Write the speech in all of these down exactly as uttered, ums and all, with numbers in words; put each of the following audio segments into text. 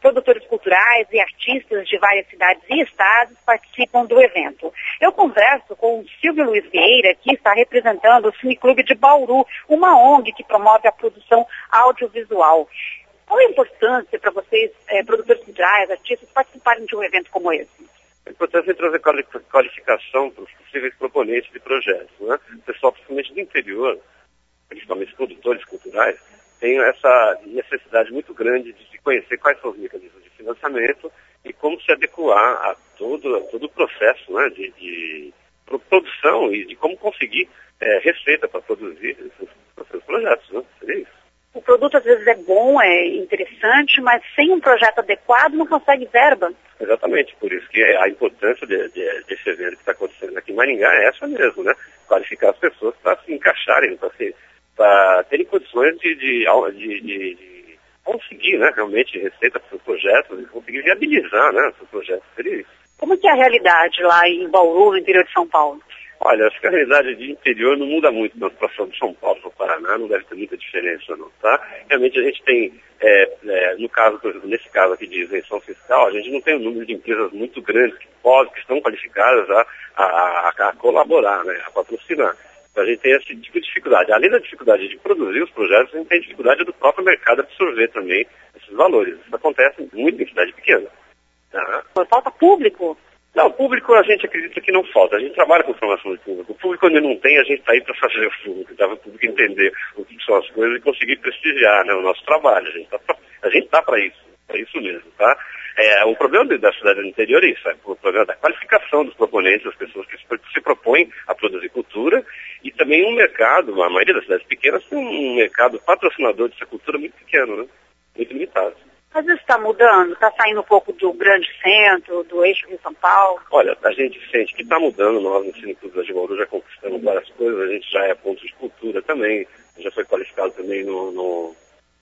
produtores culturais e artistas de várias cidades e estados participam do evento. Eu converso com o Silvio Luiz Vieira, que está representando o Cineclube de Bauru, uma O N G que promove a produção audiovisual. Qual a importância para vocês, eh, produtores culturais, artistas, participarem de um evento como esse? A importância é trazer qualificação para os possíveis proponentes de projetos, né? O pessoal, principalmente do interior, principalmente produtores culturais, tem essa necessidade muito grande de se conhecer quais são os mecanismos de financiamento e como se adequar a todo, a todo o processo, né, de, de produção e de como conseguir é, receita para produzir esses, esses projetos, né? Seria isso. O produto às vezes é bom, é interessante, mas sem um projeto adequado não consegue verba. Exatamente, por isso que a importância de, de, desse evento que está acontecendo aqui em Maringá é essa mesmo, né? Qualificar as pessoas para se encaixarem, para se, para terem condições de, de, de, de, de conseguir, né, realmente receita para seus projetos e conseguir viabilizar, né, seus projetos. Seria isso. Como que é a realidade lá em Bauru, no interior de São Paulo? Olha, acho que a realidade de interior não muda muito na situação de São Paulo para o Paraná, não deve ter muita diferença não, tá? Realmente a gente tem, é, é, no caso, por exemplo, nesse caso aqui de isenção fiscal, a gente não tem um número de empresas muito grandes que podem, que estão qualificadas a, a, a colaborar, né, a patrocinar. Então a gente tem esse tipo de dificuldade. Além da dificuldade de produzir os projetos, a gente tem a dificuldade do próprio mercado absorver também esses valores. Isso acontece muito em cidade pequena. Tá? Falta público? Não, o público a gente acredita que não falta. A gente trabalha com formação de público. O público, quando não tem, a gente está aí para fazer o público, para o público entender o que são as coisas e conseguir prestigiar, né, o nosso trabalho. A gente está para isso, para isso mesmo, tá? É, o problema da cidade do interior é isso, é o problema da qualificação dos proponentes, das pessoas que se propõem a produzir cultura, e também um mercado, a maioria das cidades pequenas tem um mercado patrocinador dessa cultura muito pequeno, né? Muito limitado. Às vezes está mudando, está saindo um pouco do grande centro, do eixo Rio-São Paulo? Olha, a gente sente que está mudando, nós no Cineclube de Bauru já conquistamos várias coisas, a gente já é ponto de cultura também, já foi qualificado também no, no,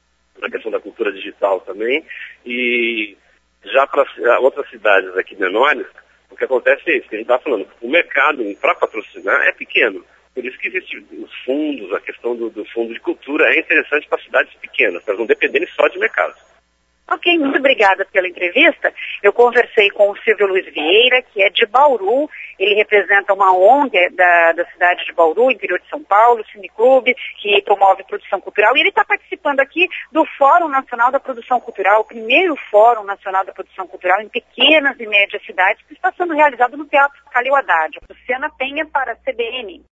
na questão da cultura digital também, e já para outras cidades aqui menores, o que acontece é isso, que a gente está falando, o mercado para patrocinar é pequeno, por isso que existem os fundos, a questão do, do fundo de cultura é interessante para cidades pequenas, elas não dependerem só de mercado. Ok, muito obrigada pela entrevista. Eu conversei com o Silvio Luiz Vieira, que é de Bauru. Ele representa uma O N G da, da cidade de Bauru, interior de São Paulo, Cineclube, que promove produção cultural. E ele está participando aqui do Fórum Nacional da Produção Cultural, o primeiro Fórum Nacional da Produção Cultural em pequenas e médias cidades, que está sendo realizado no Teatro Calil Haddad. Luciana Penha para a C B N.